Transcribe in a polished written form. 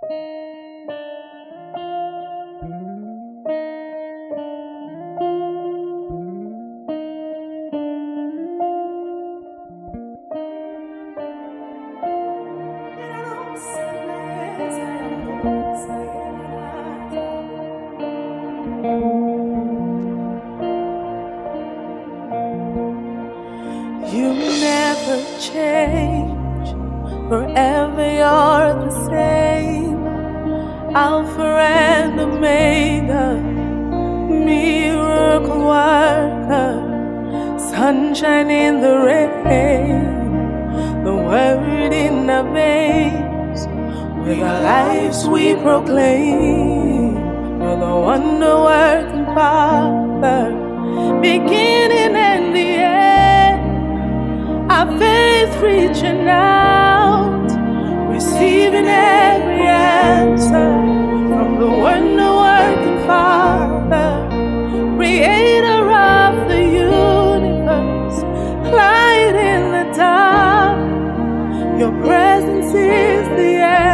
You never change, forever you're the same. Alpha and Omega, miracle worker, sunshine in the rain, the word in our veins. With our lives we proclaim, you're the wonder-working Father, beginning and the end. Our faith reaching out, receiving every answer from the wonder-working Father, creator of the universe, light in the dark. Your presence is the air.